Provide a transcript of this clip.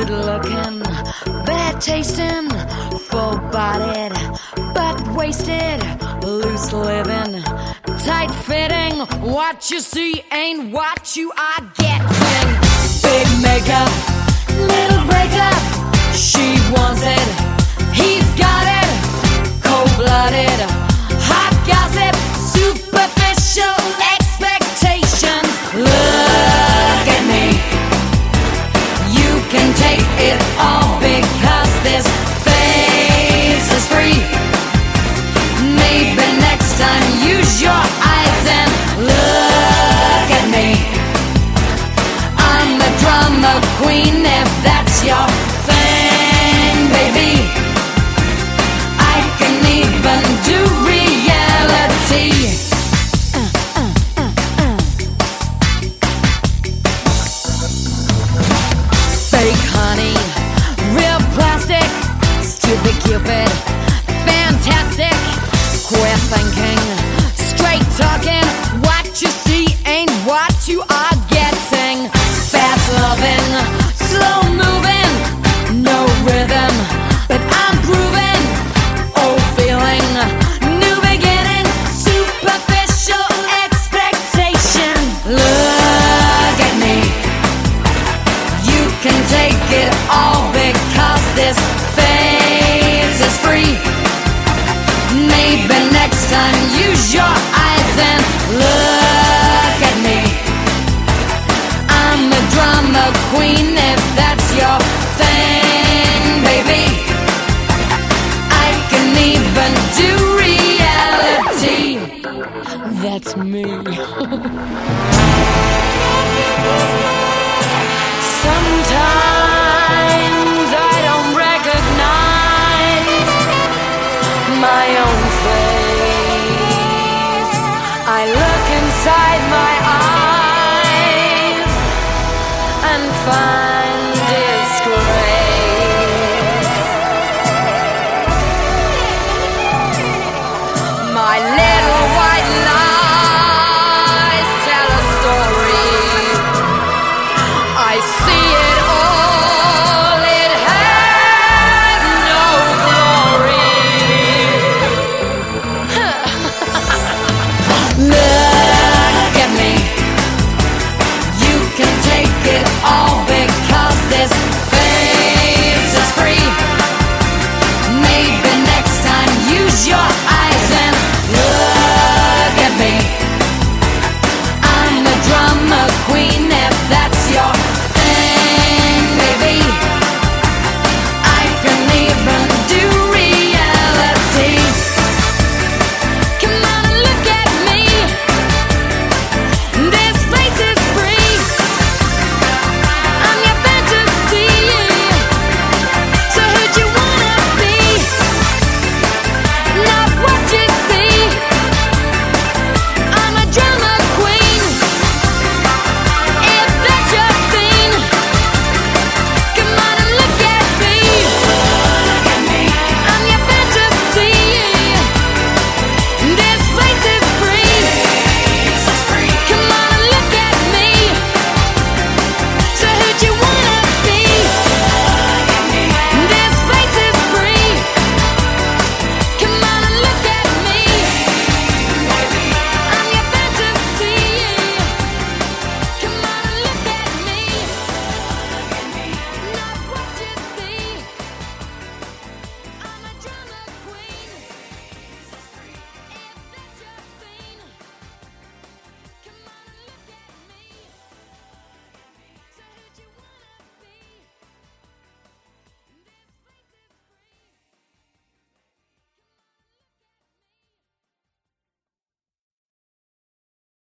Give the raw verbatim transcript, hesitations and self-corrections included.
good looking, bad tasting, full bodied, but wasted, loose living, tight fitting. What you see ain't what you are getting. Big makeup, little breakup. She wants it, he's got it. Cold blooded, hot gossip, superficial expectations. Look at me, you can take it all because this face is free. Maybe next time use your eyes and look at me. I'm the drama queen if that's your thing, baby. I can even do reality. Fake honey, real plastic, stupid cupid, fantastic. Quit thinking, straight talking. What you see ain't what you are getting. Fast loving, slow moving, no rhythm, but I'm grooving. Old feeling, new beginning, superficial expectations. Look at me, you can take it all because this face is free. Maybe next time use your eyes and look at me. I'm the drama queen if that's your thing, baby. I can even do reality. That's me. Sometimes I don't recognize my own face.